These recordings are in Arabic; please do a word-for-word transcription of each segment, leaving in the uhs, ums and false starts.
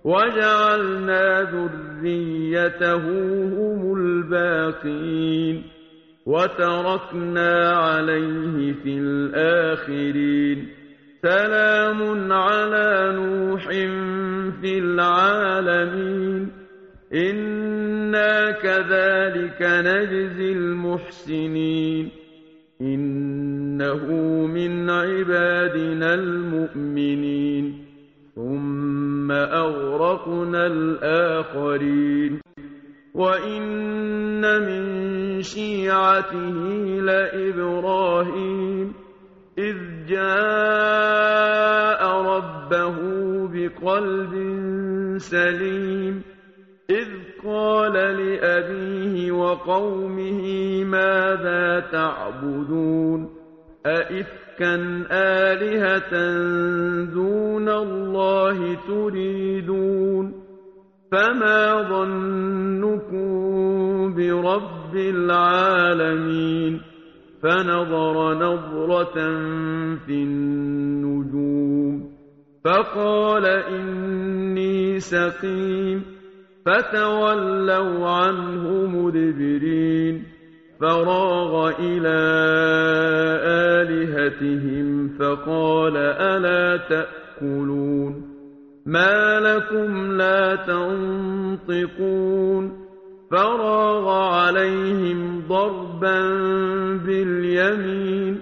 وجعلنا ذريته هم الباقين وتركنا عليه في الآخرين سلام على نوح في العالمين إنا كذلك نجزي المحسنين إنه من عبادنا المؤمنين ثم أغرقنا الآخرين وإن من شيعته لإبراهيم إذ جاء ربه بقلب سليم إذ قال لأبيه وقومه ماذا تعبدون أئفكا آلهة دون الله تريدون فما ظنكم برب العالمين فنظر نظرة في النجوم فقال إني سقيم فتولوا عنه مدبرين فراغ إلى آلهتهم فقال ألا تأكلون ما لكم لا تنطقون فراغ عليهم ضربا باليمين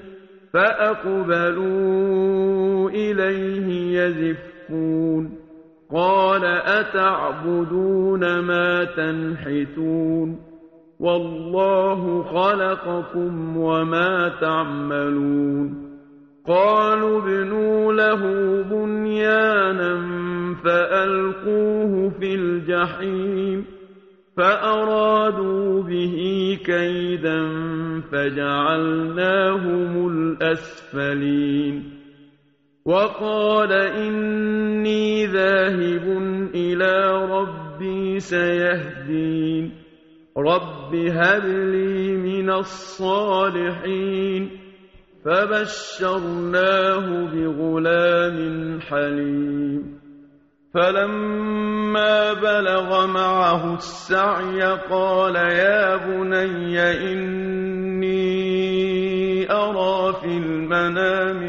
فأقبلوا إليه يزفون قال أتعبدون ما تنحتون والله خلقكم وما تعملون قالوا ابنوا له بنيانا فألقوه في الجحيم فأرادوا به كيدا فجعلناهم الأسفلين وقال إني ذاهب إلى ربي سيهدين رب هب لي من الصالحين فبشرناه بغلام حليم فلما بلغ معه السعي قال يا بني إني أرى في المنام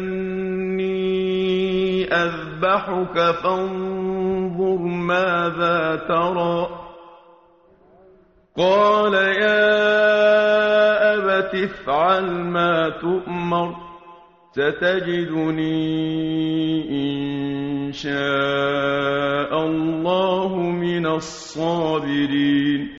أني أذبحك فانظر ماذا ترى قال يا أبت افعل ما تؤمر ستجدني إن شاء الله من الصابرين